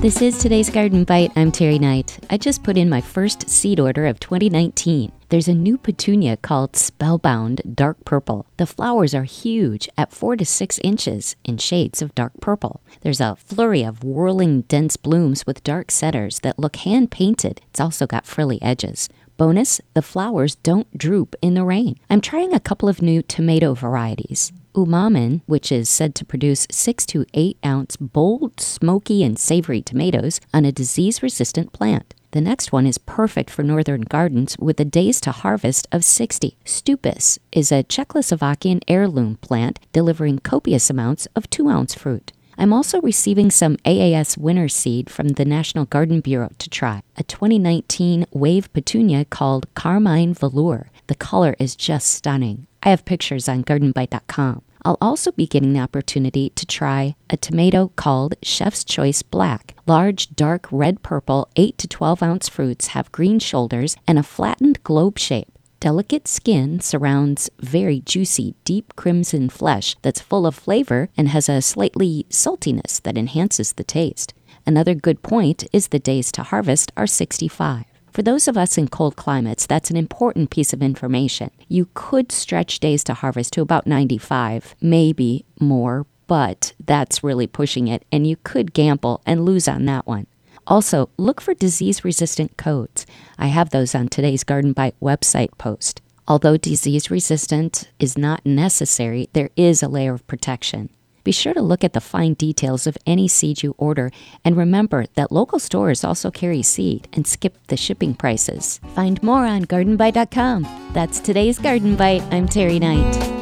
This is today's Garden Bite. I'm Terry Knight. I just put in my first seed order of 2019. There's a new petunia called Spellbound Dark Purple. The flowers are huge at 4 to 6 inches in shades of dark purple. There's a flurry of whirling dense blooms with dark centers that look hand-painted. It's also got frilly edges. Bonus, the flowers don't droop in the rain. I'm trying a couple of new tomato varieties. Umamin, which is said to produce 6 to 8 ounce bold, smoky, and savory tomatoes on a disease-resistant plant. The next one is perfect for northern gardens with a days to harvest of 60. Stupus is a Czechoslovakian heirloom plant delivering copious amounts of 2-ounce fruit. I'm also receiving some AAS winter seed from the National Garden Bureau to try. A 2019 wave petunia called Carmine Velour. The color is just stunning. I have pictures on gardenbite.com. I'll also be getting the opportunity to try a tomato called Chef's Choice Black. Large, dark, red-purple, 8 to 12 ounce fruits have green shoulders and a flattened globe shape. Delicate skin surrounds very juicy, deep crimson flesh that's full of flavor and has a slightly saltiness that enhances the taste. Another good point is the days to harvest are 65. For those of us in cold climates, that's an important piece of information. You could stretch days to harvest to about 95, maybe more, but that's really pushing it, and you could gamble and lose on that one. Also, look for disease-resistant codes. I have those on today's Garden Bite website post. Although disease-resistant is not necessary, there is a layer of protection. Be sure to look at the fine details of any seed you order, and remember that local stores also carry seed and skip the shipping prices. Find more on gardenbite.com. That's today's Garden Bite. I'm Terry Knight.